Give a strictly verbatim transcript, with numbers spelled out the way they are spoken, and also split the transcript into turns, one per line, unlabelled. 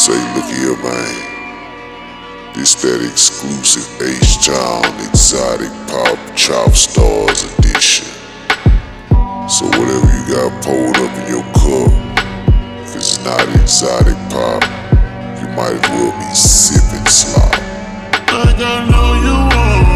Say, look here, man. This that exclusive H-Town exotic pop chop stars edition. So whatever you got pulled up in your cup, if it's not exotic pop, you might as well be sipping slop.
Like I know you want